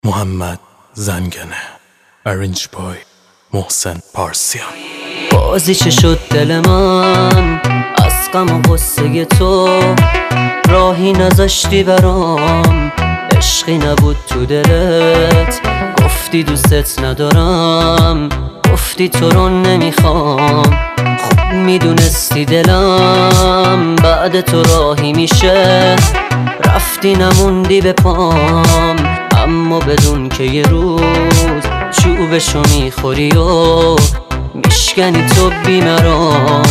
محمد زنگنه Arranged by محسن پارسیان. بازی چه شد دل من از غم و غصه تو، راهی نذاشتی برام، عشقی نبود تو دلت، گفتی دوستت ندارم، گفتی تو رو نمیخوام، خوب میدونستی دلم بعد تو راهی میشه، رفتی نموندی به پام، اما بدون که یه روز چوبشو میخوری و میشکنی تو بیمرام.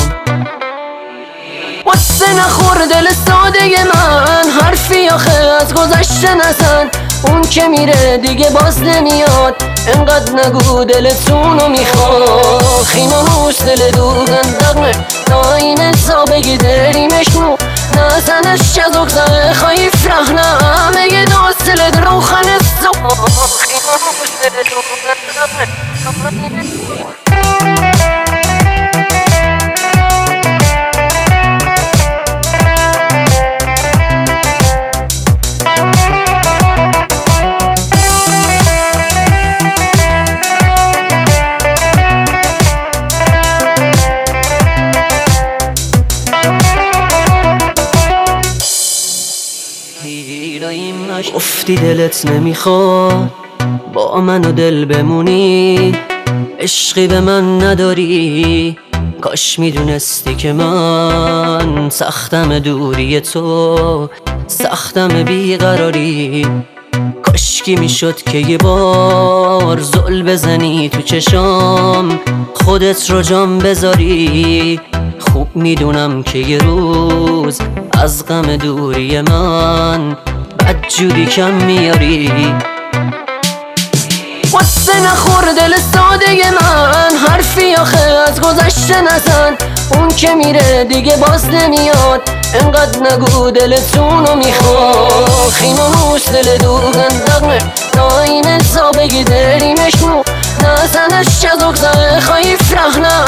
واسه نخور دل ساده من حرفی آخه از گذشته نزن، اون که میره دیگه باز نمیاد، انقدر نگو دلتونو میخواد، خیمانوش دل دوغن دقمه نایم حسابگی دریمشنو نزنش چزوک زنه خواهی فرحنه همه دوست دل دروخن استو خیمانوش دل دوغن دقمه. گفتی دلت نمیخواد با من و دل بمونی، عشقی به من نداری، کاش میدونستی که من سختم دوری تو، سختم بیقراری، کاشکی میشد که یه بار زل بزنی تو چشام، خودت رو جام بذاری، خوب میدونم که یه روز از غم دوری من بدجوری کم میاری. واسه نخور دل ساده من حرفی آخه از گذشته نزن، اون که میره دیگه باز نمیاد، انقدر نگو دلتونو میخواد، خیمانوش دل دوغن دقمه نایم حسابگی دریمشنو نزنش چزوک زنه خواهی فرحنه